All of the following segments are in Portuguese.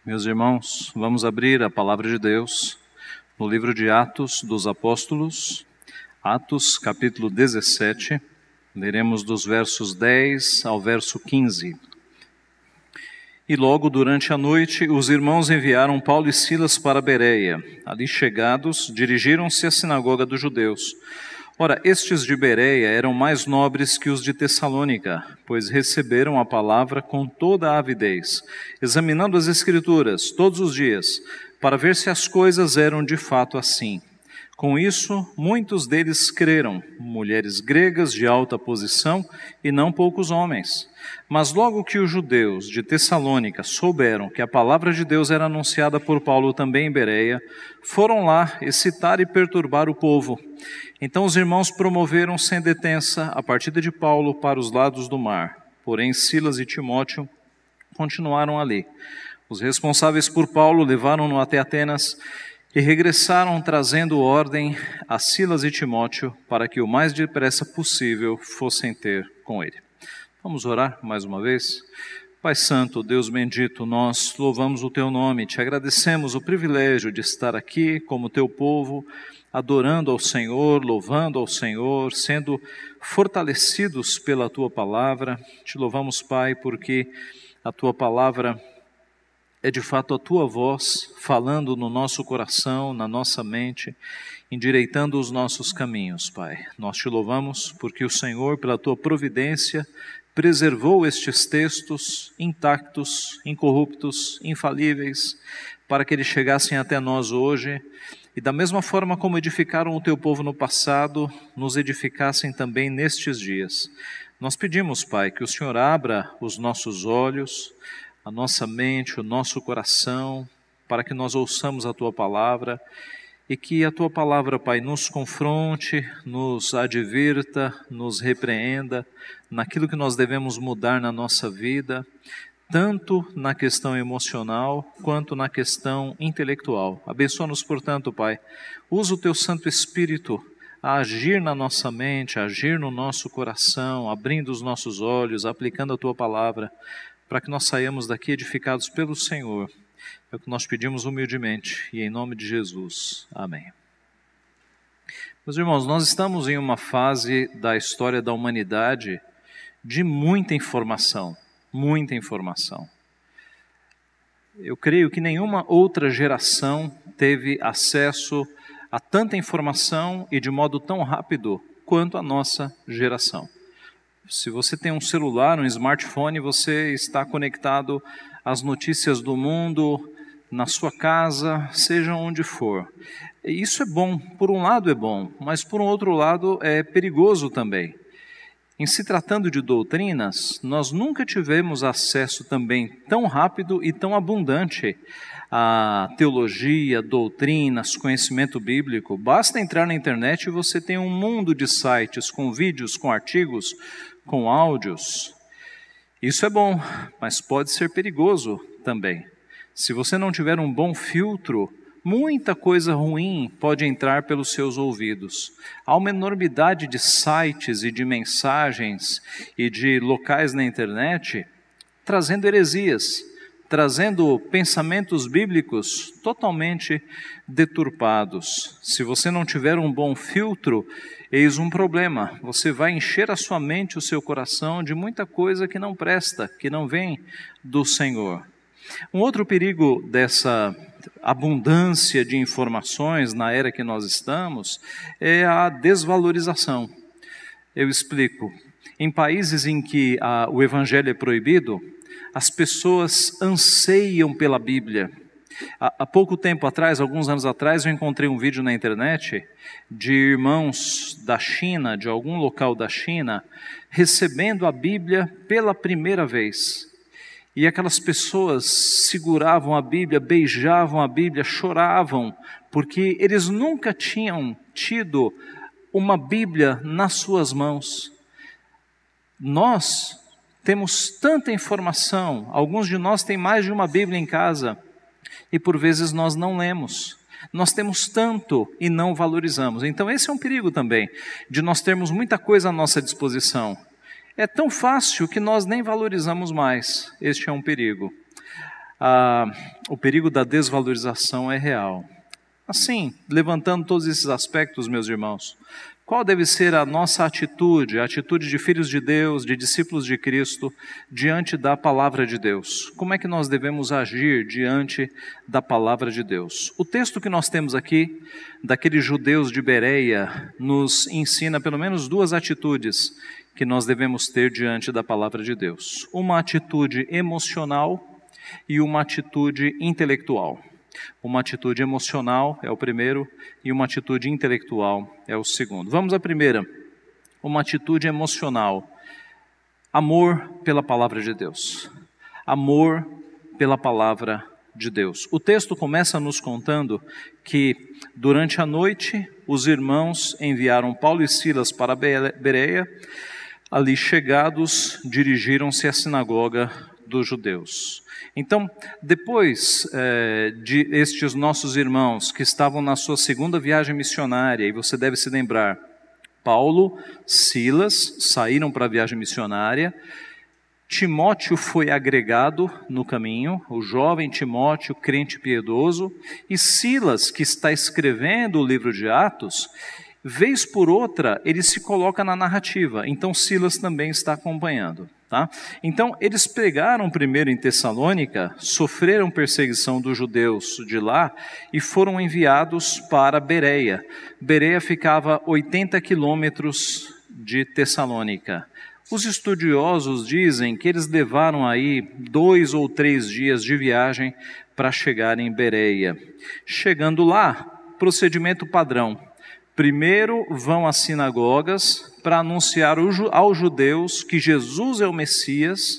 Meus irmãos, vamos abrir a palavra de Deus no livro de Atos dos Apóstolos, Atos capítulo 17, leremos dos versos 10 ao verso 15. E logo durante a noite, os irmãos enviaram Paulo e Silas para Bereia. Ali chegados, dirigiram-se à sinagoga dos judeus. Ora, estes de Bereia eram mais nobres que os de Tessalônica, pois receberam a palavra com toda a avidez, examinando as Escrituras todos os dias, para ver se as coisas eram de fato assim. Com isso, muitos deles creram, mulheres gregas de alta posição e não poucos homens. Mas logo que os judeus de Tessalônica souberam que a palavra de Deus era anunciada por Paulo também em Bereia, foram lá excitar e perturbar o povo. Então os irmãos promoveram sem detença a partida de Paulo para os lados do mar. Porém Silas e Timóteo continuaram ali. Os responsáveis por Paulo levaram-no até Atenas e regressaram trazendo ordem a Silas e Timóteo para que o mais depressa possível fossem ter com ele. Vamos orar mais uma vez? Pai Santo, Deus bendito, nós louvamos o Teu nome, te agradecemos o privilégio de estar aqui como Teu povo, adorando ao Senhor, louvando ao Senhor, sendo fortalecidos pela Tua palavra. Te louvamos, Pai, porque a Tua palavra é de fato a Tua voz falando no nosso coração, na nossa mente, endireitando os nossos caminhos, Pai. Nós te louvamos porque o Senhor, pela Tua providência, preservou estes textos intactos, incorruptos, infalíveis, para que eles chegassem até nós hoje, e da mesma forma como edificaram o Teu povo no passado, nos edificassem também nestes dias. Nós pedimos, Pai, que o Senhor abra os nossos olhos, a nossa mente, o nosso coração, para que nós ouçamos a Tua palavra, e que a Tua palavra, Pai, nos confronte, nos advirta, nos repreenda naquilo que nós devemos mudar na nossa vida, tanto na questão emocional quanto na questão intelectual. Abençoa-nos, portanto, Pai. Usa o Teu Santo Espírito a agir na nossa mente, a agir no nosso coração, abrindo os nossos olhos, aplicando a Tua palavra, para que nós saiamos daqui edificados pelo Senhor. É o que nós pedimos humildemente e em nome de Jesus. Amém. Meus irmãos, nós estamos em uma fase da história da humanidade de muita informação, muita informação. Eu creio que nenhuma outra geração teve acesso a tanta informação e de modo tão rápido quanto a nossa geração. Se você tem um celular, um smartphone, você está conectado às notícias do mundo, na sua casa, seja onde for. Isso é bom, por um lado é bom, mas por um outro lado é perigoso também. Em se tratando de doutrinas, nós nunca tivemos acesso também tão rápido e tão abundante a teologia, doutrinas, conhecimento bíblico. Basta entrar na internet e você tem um mundo de sites com vídeos, com artigos, com áudios. Isso é bom, mas pode ser perigoso também. Se você não tiver um bom filtro, muita coisa ruim pode entrar pelos seus ouvidos. Há uma enormidade de sites e de mensagens e de locais na internet trazendo heresias, trazendo pensamentos bíblicos totalmente deturpados. Se você não tiver um bom filtro, eis um problema. Você vai encher a sua mente, o seu coração de muita coisa que não presta, que não vem do Senhor. Um outro perigo dessa abundância de informações na era que nós estamos é a desvalorização. Eu explico. Em países em que o evangelho é proibido, as pessoas anseiam pela Bíblia. Há pouco tempo atrás, alguns anos atrás, eu encontrei um vídeo na internet de irmãos da China, de algum local da China, recebendo a Bíblia pela primeira vez. E aquelas pessoas seguravam a Bíblia, beijavam a Bíblia, choravam, porque eles nunca tinham tido uma Bíblia nas suas mãos. Nós temos tanta informação, alguns de nós têm mais de uma Bíblia em casa, e por vezes nós não lemos. Nós temos tanto e não valorizamos. Então esse é um perigo também, de nós termos muita coisa à nossa disposição. É tão fácil que nós nem valorizamos mais. Este é um perigo. o perigo da desvalorização é real. Assim, levantando todos esses aspectos, meus irmãos, qual deve ser a nossa atitude, a atitude de filhos de Deus, de discípulos de Cristo, diante da palavra de Deus? Como é que nós devemos agir diante da palavra de Deus? O texto que nós temos aqui, daqueles judeus de Bereia, nos ensina pelo menos duas atitudes que nós devemos ter diante da palavra de Deus. Uma atitude emocional e uma atitude intelectual. Uma atitude emocional é o primeiro e uma atitude intelectual é o segundo. Vamos à primeira, uma atitude emocional. Amor pela palavra de Deus. Amor pela palavra de Deus. O texto começa nos contando que durante a noite os irmãos enviaram Paulo e Silas para Bereia. Ali chegados, dirigiram-se à sinagoga dos judeus. Então, depois de estes nossos irmãos que estavam na sua segunda viagem missionária, e você deve se lembrar, Paulo, Silas saíram para a viagem missionária, Timóteo foi agregado no caminho, o jovem Timóteo, crente piedoso, e Silas, que está escrevendo o livro de Atos, vez por outra, ele se coloca na narrativa, então Silas também está acompanhando. Tá? Então, eles pregaram primeiro em Tessalônica, sofreram perseguição dos judeus de lá e foram enviados para Bereia. Bereia ficava 80 quilômetros de Tessalônica. Os estudiosos dizem que eles levaram aí 2 ou 3 dias de viagem para chegar em Bereia. Chegando lá, procedimento padrão. Primeiro vão às sinagogas para anunciar aos judeus que Jesus é o Messias,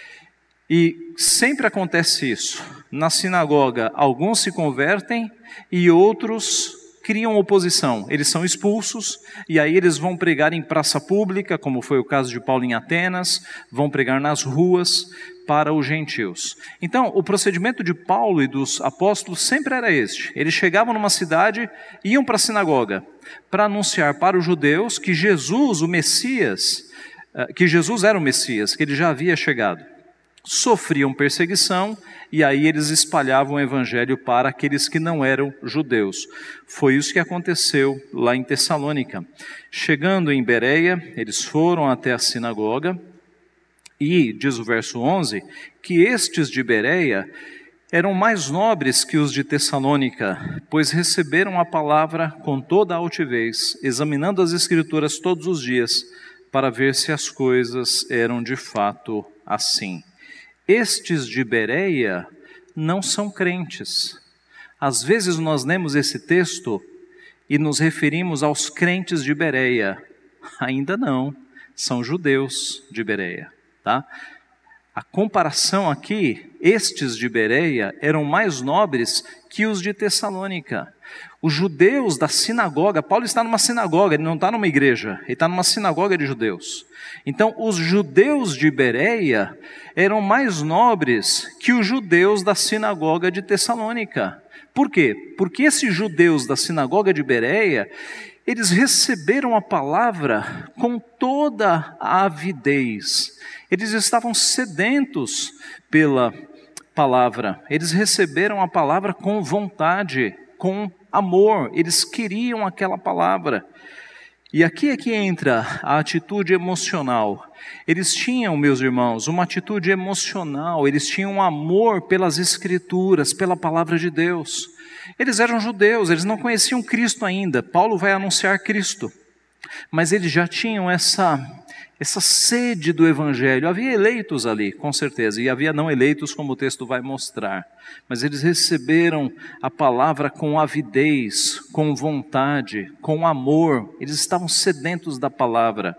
e sempre acontece isso. Na sinagoga, alguns se convertem e outros criam oposição. Eles são expulsos e aí eles vão pregar em praça pública, como foi o caso de Paulo em Atenas, vão pregar nas ruas para os gentios. Então, o procedimento de Paulo e dos apóstolos sempre era este. Eles chegavam numa cidade, iam para a sinagoga, para anunciar para os judeus que Jesus, o Messias, que Jesus era o Messias, que ele já havia chegado. Sofriam perseguição e aí eles espalhavam o evangelho para aqueles que não eram judeus. Foi isso que aconteceu lá em Tessalônica. Chegando em Bereia, eles foram até a sinagoga e, diz o verso 11, que estes de Bereia eram mais nobres que os de Tessalônica, pois receberam a palavra com toda a altivez, examinando as Escrituras todos os dias, para ver se as coisas eram de fato assim. Estes de Bereia não são crentes. Às vezes nós lemos esse texto e nos referimos aos crentes de Bereia. Ainda não, são judeus de Bereia, tá? A comparação aqui, estes de Bereia eram mais nobres que os de Tessalônica. Os judeus da sinagoga, Paulo está numa sinagoga, ele não está numa igreja, ele está numa sinagoga de judeus. Então, os judeus de Bereia eram mais nobres que os judeus da sinagoga de Tessalônica. Por quê? Porque esses judeus da sinagoga de Bereia, eles receberam a palavra com toda a avidez. Eles estavam sedentos pela palavra. Eles receberam a palavra com vontade, com amor. Eles queriam aquela palavra. E aqui é que entra a atitude emocional. Eles tinham, meus irmãos, uma atitude emocional. Eles tinham um amor pelas Escrituras, pela palavra de Deus. Eles eram judeus, eles não conheciam Cristo ainda. Paulo vai anunciar Cristo. Mas eles já tinham essa sede do Evangelho. Havia eleitos ali, com certeza, e havia não eleitos, como o texto vai mostrar. Mas eles receberam a palavra com avidez, com vontade, com amor. Eles estavam sedentos da palavra.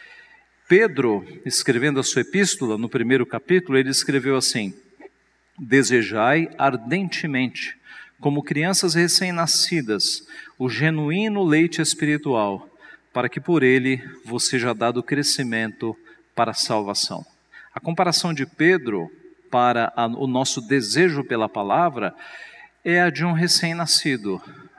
Pedro, escrevendo a sua epístola, no primeiro capítulo, ele escreveu assim: desejai ardentemente, como crianças recém-nascidas, o genuíno leite espiritual, para que por ele vos seja dado crescimento para a salvação. A comparação de Pedro para o nosso desejo pela palavra é a de um recém-nascido.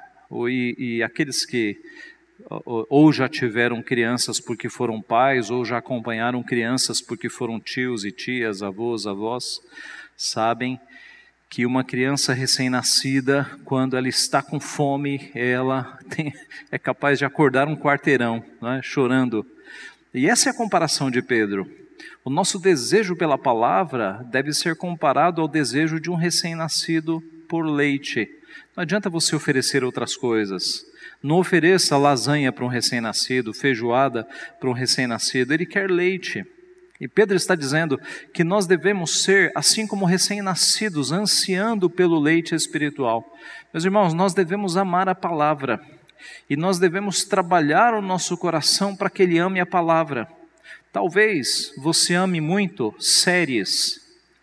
E aqueles que ou já tiveram crianças porque foram pais, ou já acompanharam crianças porque foram tios e tias, avós, sabem que uma criança recém-nascida, quando ela está com fome, ela é capaz de acordar um quarteirão, né, chorando. E essa é a comparação de Pedro. O nosso desejo pela palavra deve ser comparado ao desejo de um recém-nascido por leite. Não adianta você oferecer outras coisas. Não ofereça lasanha para um recém-nascido, feijoada para um recém-nascido. Ele quer leite. E Pedro está dizendo que nós devemos ser, assim como recém-nascidos, ansiando pelo leite espiritual. Meus irmãos, nós devemos amar a palavra. E nós devemos trabalhar o nosso coração para que ele ame a palavra. Talvez você ame muito séries.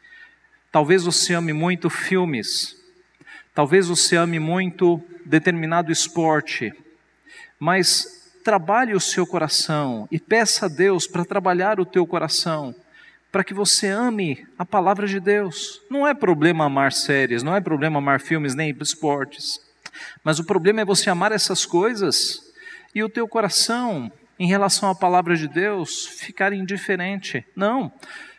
Talvez você ame muito filmes. Talvez você ame muito determinado esporte. Mas trabalhe o seu coração e peça a Deus para trabalhar o teu coração, para que você ame a palavra de Deus. Não é problema amar séries, não é problema amar filmes, nem esportes. Mas o problema é você amar essas coisas e o teu coração, em relação à palavra de Deus, ficar indiferente. Não,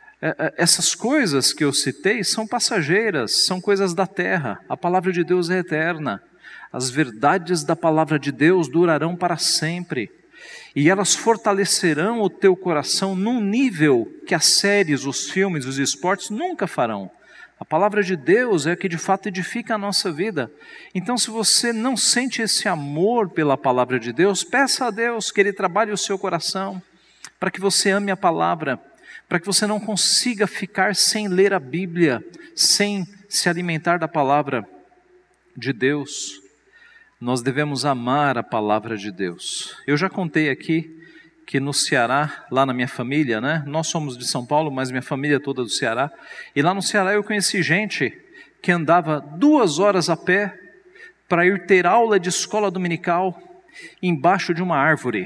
essas coisas que eu citei são passageiras, são coisas da terra. A palavra de Deus é eterna. As verdades da palavra de Deus durarão para sempre. E elas fortalecerão o teu coração num nível que as séries, os filmes, os esportes nunca farão. A palavra de Deus é a que de fato edifica a nossa vida. Então, se você não sente esse amor pela palavra de Deus, peça a Deus que Ele trabalhe o seu coração, para que você ame a palavra, para que você não consiga ficar sem ler a Bíblia, sem se alimentar da palavra de Deus. Nós devemos amar a palavra de Deus. Eu já contei aqui que no Ceará, lá na minha família, né? Nós somos de São Paulo, mas minha família é toda do Ceará. E lá no Ceará eu conheci gente que andava 2 horas a pé para ir ter aula de escola dominical embaixo de uma árvore.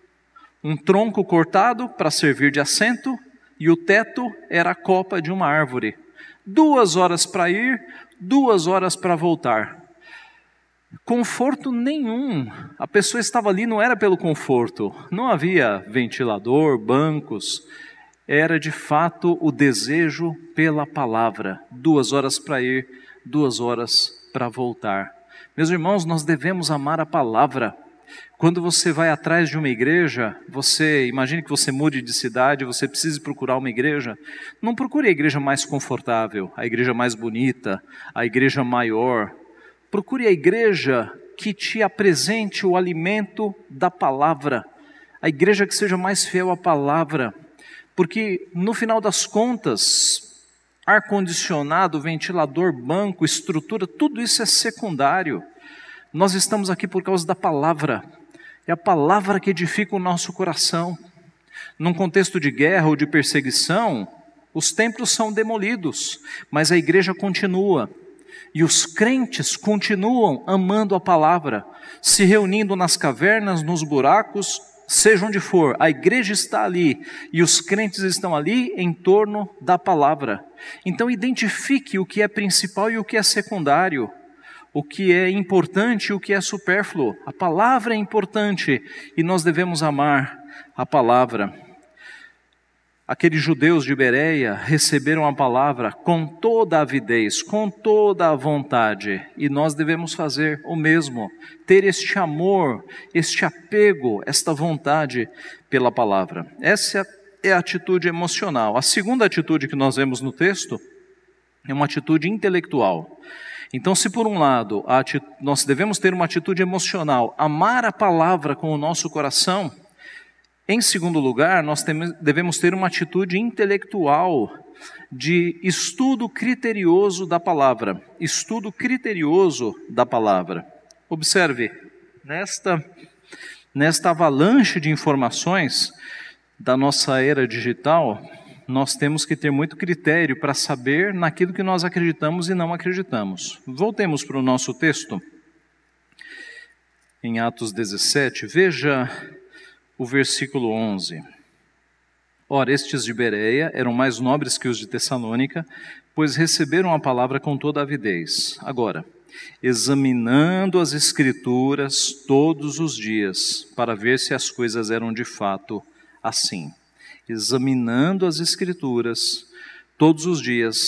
Um tronco cortado para servir de assento e o teto era a copa de uma árvore. 2 horas para ir, 2 horas para voltar. Conforto nenhum. A pessoa estava ali, não era pelo conforto. Não havia ventilador, bancos. Era de fato o desejo pela palavra. 2 horas para ir, 2 horas para voltar. Meus irmãos, nós devemos amar a palavra. Quando você vai atrás de uma igreja, imagine que você mude de cidade, você precisa procurar uma igreja. Não procure a igreja mais confortável, a igreja mais bonita, a igreja maior. Procure a igreja que te apresente o alimento da palavra, a igreja que seja mais fiel à palavra, porque no final das contas, ar-condicionado, ventilador, banco, estrutura, tudo isso é secundário. Nós estamos aqui por causa da palavra, é a palavra que edifica o nosso coração. Num contexto de guerra ou de perseguição, os templos são demolidos, mas a igreja continua. E os crentes continuam amando a palavra, se reunindo nas cavernas, nos buracos, seja onde for, a igreja está ali e os crentes estão ali em torno da palavra. Então identifique o que é principal e o que é secundário, o que é importante e o que é supérfluo. A palavra é importante e nós devemos amar a palavra. Aqueles judeus de Bereia receberam a palavra com toda a avidez, com toda a vontade, e nós devemos fazer o mesmo, ter este amor, este apego, esta vontade pela palavra. Essa é a atitude emocional. A segunda atitude que nós vemos no texto é uma atitude intelectual. Então, se por um lado nós devemos ter uma atitude emocional, amar a palavra com o nosso coração, em segundo lugar, nós devemos ter uma atitude intelectual de estudo criterioso da palavra. Estudo criterioso da palavra. Observe, nesta avalanche de informações da nossa era digital, nós temos que ter muito critério para saber naquilo que nós acreditamos e não acreditamos. Voltemos para o nosso texto, em Atos 17, veja o versículo 11. Ora, estes de Bereia eram mais nobres que os de Tessalônica, pois receberam a palavra com toda a avidez. Agora, examinando as Escrituras todos os dias, para ver se as coisas eram de fato assim. Examinando as Escrituras todos os dias,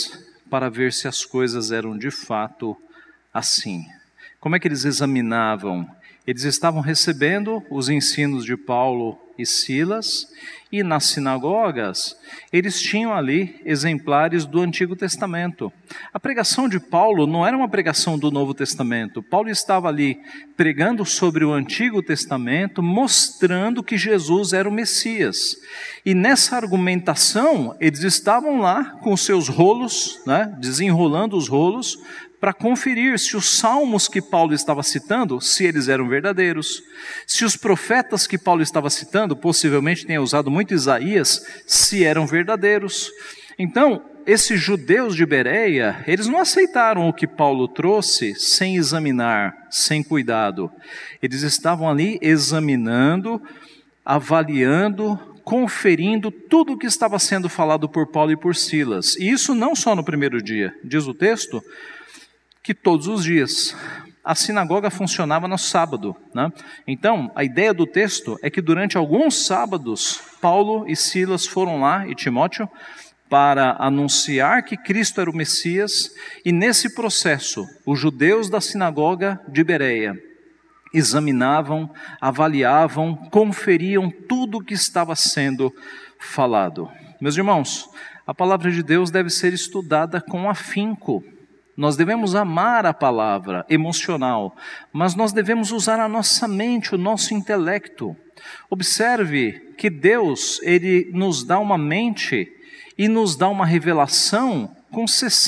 para ver se as coisas eram de fato assim. Como é que eles examinavam? Eles estavam recebendo os ensinos de Paulo e Silas, e nas sinagogas eles tinham ali exemplares do Antigo Testamento. A pregação de Paulo não era uma pregação do Novo Testamento. Paulo estava ali pregando sobre o Antigo Testamento, mostrando que Jesus era o Messias. E nessa argumentação, eles estavam lá com os seus rolos, desenrolando os rolos, para conferir se os salmos que Paulo estava citando, se eles eram verdadeiros, se os profetas que Paulo estava citando, possivelmente tenha usado muito Isaías, se eram verdadeiros. Então, esses judeus de Bereia, eles não aceitaram o que Paulo trouxe sem examinar, sem cuidado. Eles estavam ali examinando, avaliando, conferindo tudo o que estava sendo falado por Paulo e por Silas. E isso não só no primeiro dia, diz o texto, que todos os dias. A sinagoga funcionava no sábado, Então, a ideia do texto é que durante alguns sábados, Paulo e Silas foram lá, e Timóteo, para anunciar que Cristo era o Messias, e nesse processo, os judeus da sinagoga de Bereia examinavam, avaliavam, conferiam tudo o que estava sendo falado. Meus irmãos, a palavra de Deus deve ser estudada com afinco. Nós devemos amar a palavra emocional, mas nós devemos usar a nossa mente, o nosso intelecto. Observe que Deus, Ele nos dá uma mente e nos dá uma revelação com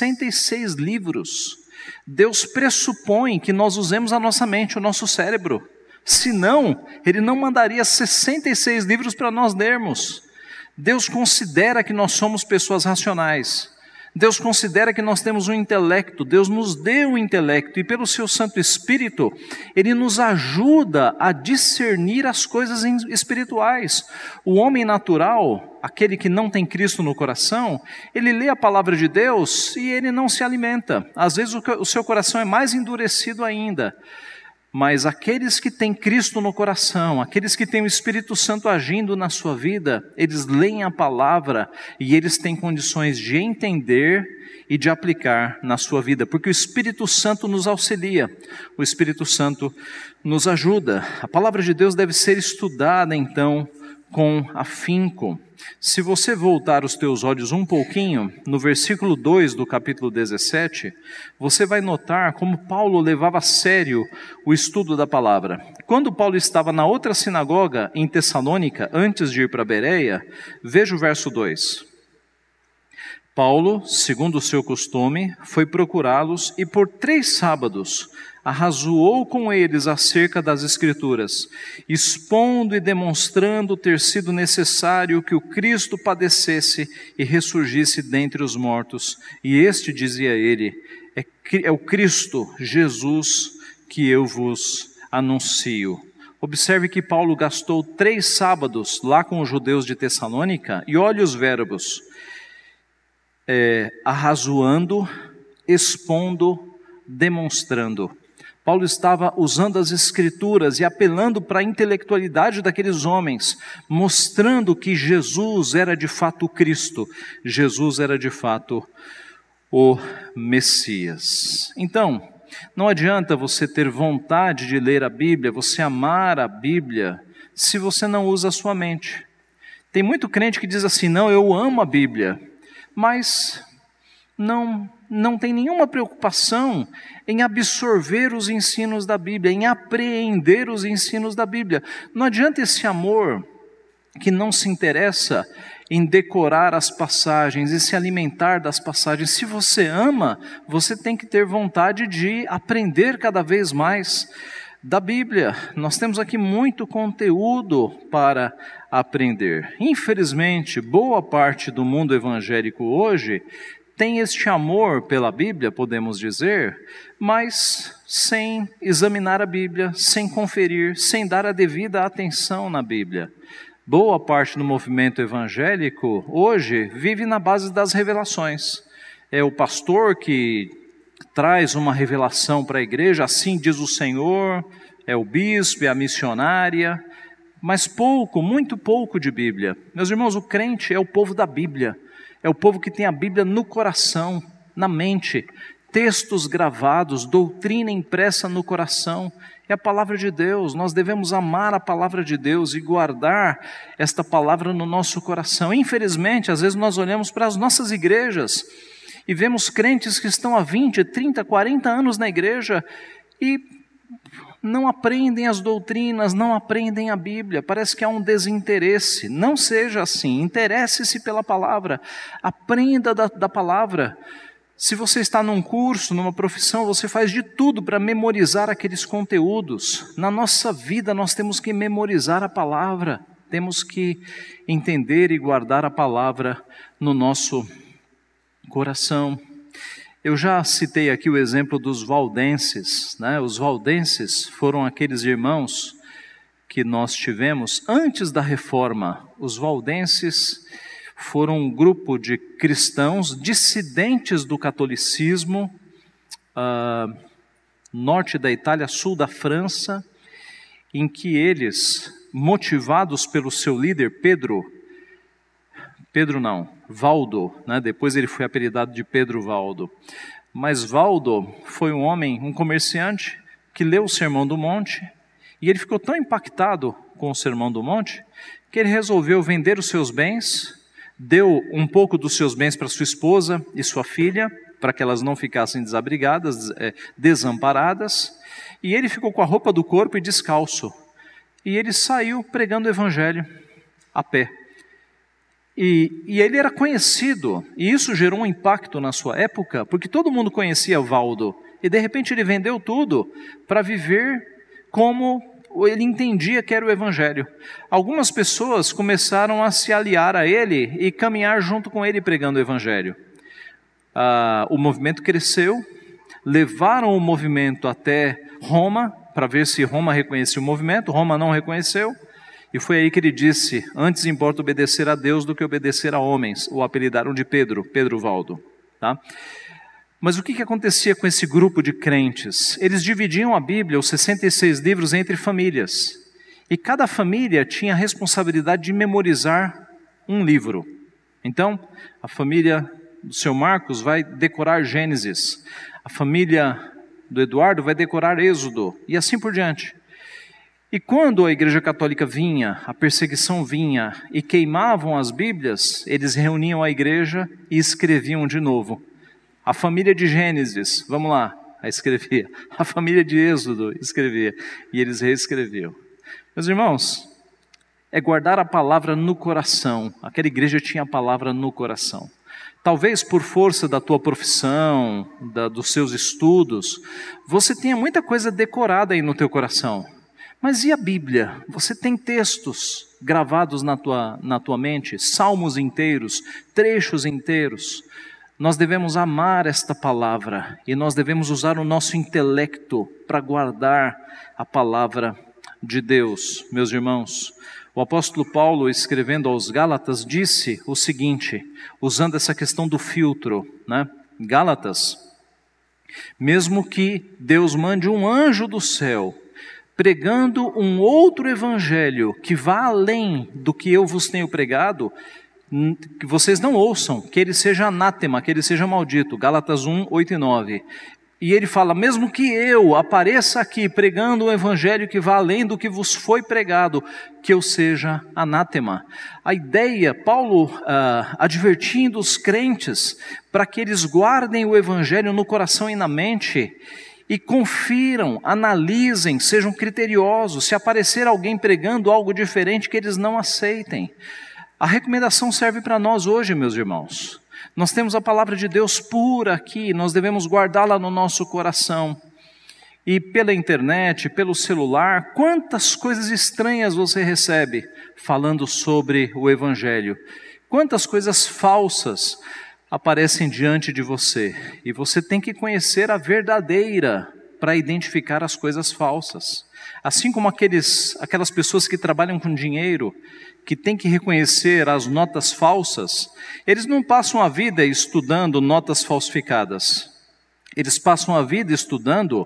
66 livros. Deus pressupõe que nós usemos a nossa mente, o nosso cérebro. Senão, Ele não mandaria 66 livros para nós lermos. Deus considera que nós somos pessoas racionais. Deus considera que nós temos um intelecto, Deus nos deu um intelecto, e pelo seu Santo Espírito, Ele nos ajuda a discernir as coisas espirituais. O homem natural, aquele que não tem Cristo no coração, ele lê a palavra de Deus e ele não se alimenta. Às vezes o seu coração é mais endurecido ainda. Mas aqueles que têm Cristo no coração, aqueles que têm o Espírito Santo agindo na sua vida, eles leem a palavra e eles têm condições de entender e de aplicar na sua vida, porque o Espírito Santo nos auxilia, o Espírito Santo nos ajuda. A palavra de Deus deve ser estudada então com afinco. Se você voltar os teus olhos um pouquinho, no versículo 2 do capítulo 17, você vai notar como Paulo levava a sério o estudo da palavra. Quando Paulo estava na outra sinagoga em Tessalônica, antes de ir para Bereia, veja o verso 2. Paulo, segundo o seu costume, foi procurá-los e por 3 sábados arrazoou com eles acerca das Escrituras, expondo e demonstrando ter sido necessário que o Cristo padecesse e ressurgisse dentre os mortos. E este, dizia ele, é o Cristo, Jesus, que eu vos anuncio. Observe que Paulo gastou 3 sábados lá com os judeus de Tessalônica, e olhe os verbos, arrazoando, expondo, demonstrando. Paulo estava usando as Escrituras e apelando para a intelectualidade daqueles homens, mostrando que Jesus era de fato o Cristo, Jesus era de fato o Messias. Então, não adianta você ter vontade de ler a Bíblia, você amar a Bíblia, se você não usa a sua mente. Tem muito crente que diz assim, não, eu amo a Bíblia, mas não tem nenhuma preocupação em absorver os ensinos da Bíblia, em apreender os ensinos da Bíblia. Não adianta esse amor que não se interessa em decorar as passagens e se alimentar das passagens. Se você ama, você tem que ter vontade de aprender cada vez mais da Bíblia. Nós temos aqui muito conteúdo para aprender. Infelizmente, boa parte do mundo evangélico hoje tem este amor pela Bíblia, podemos dizer, mas sem examinar a Bíblia, sem conferir, sem dar a devida atenção na Bíblia. Boa parte do movimento evangélico hoje vive na base das revelações. É o pastor que traz uma revelação para a igreja, assim diz o Senhor, é o bispo, é a missionária, mas pouco, muito pouco de Bíblia. Meus irmãos, o crente é o povo da Bíblia. É o povo que tem a Bíblia no coração. na mente, textos gravados, doutrina impressa no coração. É a palavra de Deus. Nós devemos amar a palavra de Deus e guardar esta palavra no nosso coração. Infelizmente, às vezes nós olhamos para as nossas igrejas e vemos crentes que estão há 20, 30, 40 anos na igreja e não aprendem as doutrinas, não aprendem a Bíblia. Parece que há um desinteresse. Não seja assim. Interesse-se pela palavra. Aprenda da palavra. Se você está num curso, numa profissão, você faz de tudo para memorizar aqueles conteúdos. Na nossa vida, nós temos que memorizar a palavra. Temos que entender e guardar a palavra no nosso coração. Eu já citei aqui o exemplo dos valdenses, né? Os valdenses foram aqueles irmãos que nós tivemos antes da reforma. Os valdenses foram um grupo de cristãos dissidentes do catolicismo, norte da Itália, sul da França, em que eles, motivados pelo seu líder Valdo, né? Depois ele foi apelidado de Pedro Valdo. Mas Valdo foi um homem, um comerciante, que leu o Sermão do Monte, e ele ficou tão impactado com o Sermão do Monte, que ele resolveu vender os seus bens, deu um pouco dos seus bens para sua esposa e sua filha, para que elas não ficassem desabrigadas, desamparadas, e ele ficou com a roupa do corpo e descalço. E ele saiu pregando o evangelho a pé. E ele era conhecido, e isso gerou um impacto na sua época, porque todo mundo conhecia Valdo, e de repente ele vendeu tudo para viver como ele entendia que era o evangelho. Algumas pessoas começaram a se aliar a ele e caminhar junto com ele pregando o evangelho. O movimento cresceu, levaram o movimento até Roma, para ver se Roma reconhecia o movimento. Roma não reconheceu. E foi aí que ele disse: antes importa obedecer a Deus do que obedecer a homens. O apelidaram de Pedro Valdo. Tá? Mas o que acontecia com esse grupo de crentes? Eles dividiam a Bíblia, os 66 livros, entre famílias. E cada família tinha a responsabilidade de memorizar um livro. Então, a família do seu Marcos vai decorar Gênesis. A família do Eduardo vai decorar Êxodo. E assim por diante. E quando a Igreja Católica vinha, a perseguição vinha e queimavam as Bíblias, eles reuniam a igreja e escreviam de novo. A família de Gênesis, vamos lá, escrevia. A família de Êxodo, escrevia. E eles reescreviam. Meus irmãos, é guardar a palavra no coração. Aquela igreja tinha a palavra no coração. Talvez por força da tua profissão, dos seus estudos, você tenha muita coisa decorada aí no teu coração. Mas e a Bíblia? Você tem textos gravados na tua mente, salmos inteiros, trechos inteiros. Nós devemos amar esta palavra e nós devemos usar o nosso intelecto para guardar a palavra de Deus. Meus irmãos, o apóstolo Paulo, escrevendo aos Gálatas, disse o seguinte, usando essa questão do filtro, né? Gálatas: mesmo que Deus mande um anjo do céu, pregando um outro evangelho que vá além do que eu vos tenho pregado, que vocês não ouçam, que ele seja anátema, que ele seja maldito. Gálatas 1, 8 e 9. E ele fala: mesmo que eu apareça aqui pregando um evangelho que vá além do que vos foi pregado, que eu seja anátema. A ideia, Paulo advertindo os crentes para que eles guardem o evangelho no coração e na mente, e confiram, analisem, sejam criteriosos. Se aparecer alguém pregando algo diferente, que eles não aceitem. A recomendação serve para nós hoje, meus irmãos. Nós temos a palavra de Deus pura aqui, nós devemos guardá-la no nosso coração. E pela internet, pelo celular, quantas coisas estranhas você recebe falando sobre o evangelho. Quantas coisas falsas aparecem diante de você, e você tem que conhecer a verdadeira para identificar as coisas falsas. Assim como aquelas pessoas que trabalham com dinheiro, que têm que reconhecer as notas falsas, eles não passam a vida estudando notas falsificadas, eles passam a vida estudando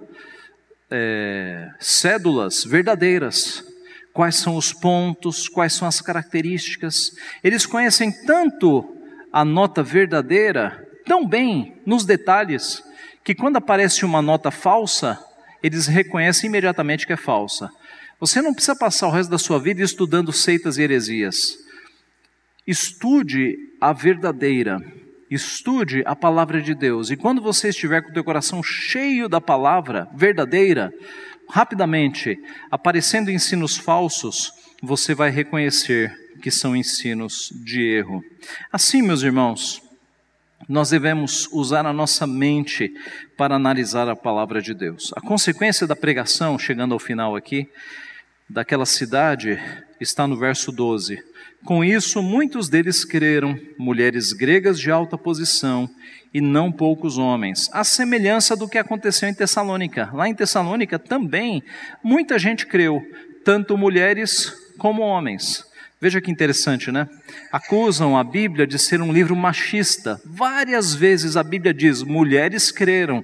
cédulas verdadeiras. Quais são os pontos, quais são as características. Eles conhecem tanto a nota verdadeira tão bem nos detalhes que quando aparece uma nota falsa, eles reconhecem imediatamente que é falsa. Você não precisa passar o resto da sua vida estudando seitas e heresias. Estude a verdadeira, estude a palavra de Deus. E quando você estiver com o teu coração cheio da palavra verdadeira, rapidamente, aparecendo ensinos falsos, você vai reconhecer que são ensinos de erro. Assim, meus irmãos, nós devemos usar a nossa mente para analisar a palavra de Deus. A consequência da pregação, chegando ao final aqui, daquela cidade, está no verso 12. Com isso, muitos deles creram, mulheres gregas de alta posição e não poucos homens, à semelhança do que aconteceu em Tessalônica. Lá em Tessalônica também muita gente creu, tanto mulheres como homens. Veja que interessante, né? Acusam a Bíblia de ser um livro machista. Várias vezes a Bíblia diz, mulheres creram,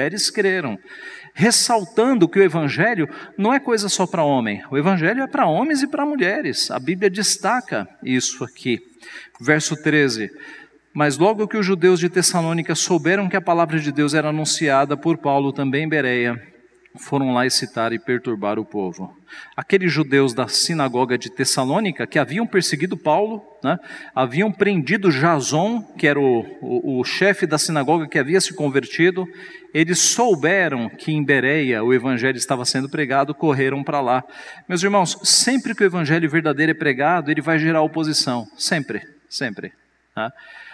ressaltando que o Evangelho não é coisa só para homem. O Evangelho é para homens e para mulheres. A Bíblia destaca isso aqui. Verso 13. Mas logo que os judeus de Tessalônica souberam que a palavra de Deus era anunciada por Paulo também em Bereia, foram lá excitar e perturbar o povo. Aqueles judeus da sinagoga de Tessalônica, que haviam perseguido Paulo, né, haviam prendido Jason, que era o chefe da sinagoga que havia se convertido, eles souberam que em Bereia o evangelho estava sendo pregado, correram para lá. Meus irmãos, sempre que o evangelho verdadeiro é pregado, ele vai gerar oposição, sempre. Tá?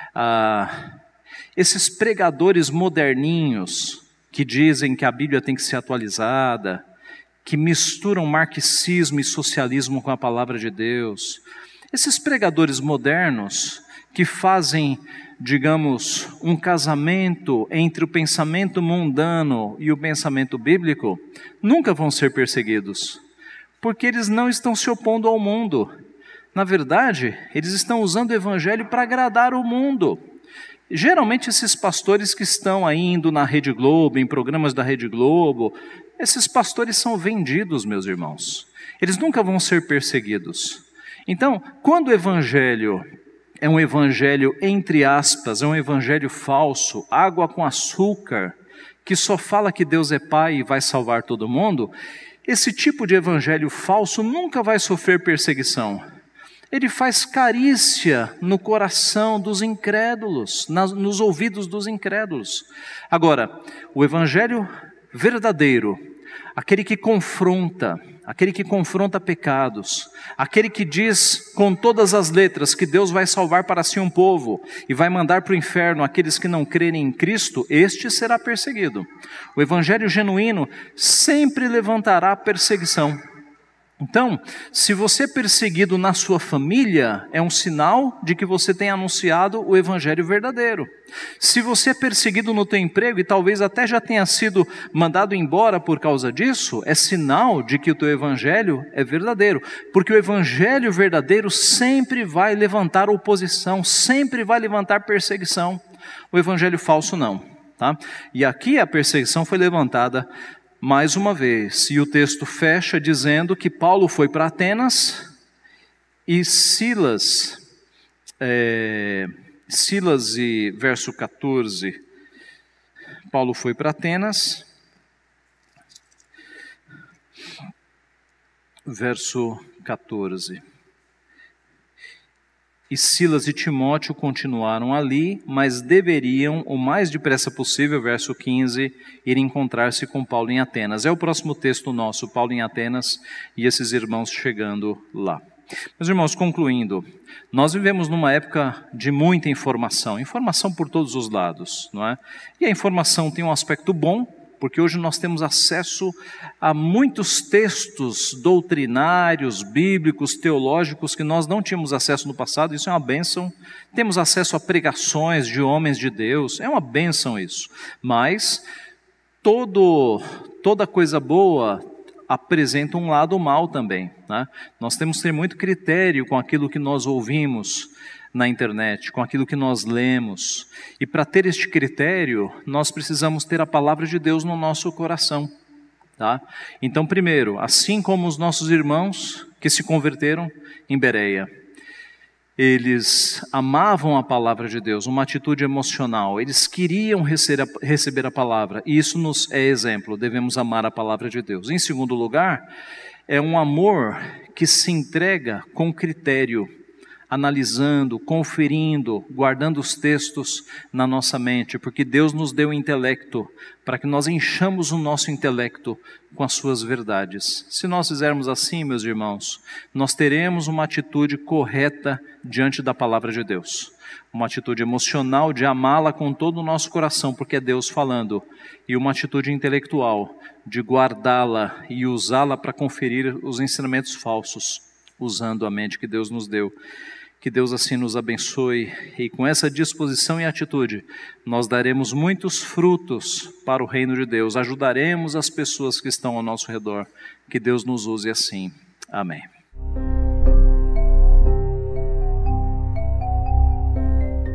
Esses pregadores moderninhos, que dizem que a Bíblia tem que ser atualizada, que misturam marxismo e socialismo com a palavra de Deus. Esses pregadores modernos que fazem, digamos, um casamento entre o pensamento mundano e o pensamento bíblico, nunca vão ser perseguidos, porque eles não estão se opondo ao mundo. Na verdade, eles estão usando o evangelho para agradar o mundo. Geralmente esses pastores que estão aí indo na Rede Globo, em programas da Rede Globo, esses pastores são vendidos, meus irmãos. Eles nunca vão ser perseguidos. Então, quando o evangelho é um evangelho, entre aspas, é um evangelho falso, água com açúcar, que só fala que Deus é Pai e vai salvar todo mundo, esse tipo de evangelho falso nunca vai sofrer perseguição. Ele faz carícia no coração dos incrédulos, nos ouvidos dos incrédulos. Agora, o evangelho verdadeiro, aquele que confronta pecados, aquele que diz com todas as letras que Deus vai salvar para si um povo e vai mandar para o inferno aqueles que não crerem em Cristo, este será perseguido. O evangelho genuíno sempre levantará perseguição. Então, se você é perseguido na sua família, é um sinal de que você tem anunciado o evangelho verdadeiro. Se você é perseguido no teu emprego e talvez até já tenha sido mandado embora por causa disso, é sinal de que o teu evangelho é verdadeiro. Porque o evangelho verdadeiro sempre vai levantar oposição, sempre vai levantar perseguição. O evangelho falso não, tá? E aqui a perseguição foi levantada mais uma vez, e o texto fecha dizendo que Paulo foi para Atenas e Silas e verso 14, Paulo foi para Atenas, verso 14. E Silas e Timóteo continuaram ali, mas deveriam, o mais depressa possível, verso 15, ir encontrar-se com Paulo em Atenas. É o próximo texto nosso, Paulo em Atenas e esses irmãos chegando lá. Meus irmãos, concluindo, nós vivemos numa época de muita informação por todos os lados, não é? E a informação tem um aspecto bom, porque hoje nós temos acesso a muitos textos doutrinários, bíblicos, teológicos, que nós não tínhamos acesso no passado, isso é uma bênção. Temos acesso a pregações de homens de Deus, é uma bênção isso. Mas toda coisa boa apresenta um lado mal também, né? Nós temos que ter muito critério com aquilo que nós ouvimos na internet, com aquilo que nós lemos. E para ter este critério, nós precisamos ter a palavra de Deus no nosso coração, tá? Então, primeiro, assim como os nossos irmãos que se converteram em Bereia, Eles amavam a palavra de Deus, uma atitude emocional. Eles queriam receber a palavra, e isso nos é exemplo. Devemos amar a palavra de Deus. Em segundo lugar, é um amor que se entrega com critério, analisando, conferindo, guardando os textos na nossa mente, porque Deus nos deu intelecto, para que nós enchamos o nosso intelecto com as suas verdades. Se nós fizermos assim, meus irmãos, nós teremos uma atitude correta diante da palavra de Deus. Uma atitude emocional de amá-la com todo o nosso coração, porque é Deus falando, e uma atitude intelectual de guardá-la e usá-la para conferir os ensinamentos falsos, usando a mente que Deus nos deu. Que Deus assim nos abençoe, e com essa disposição e atitude, nós daremos muitos frutos para o reino de Deus, ajudaremos as pessoas que estão ao nosso redor. Que Deus nos use assim. Amém.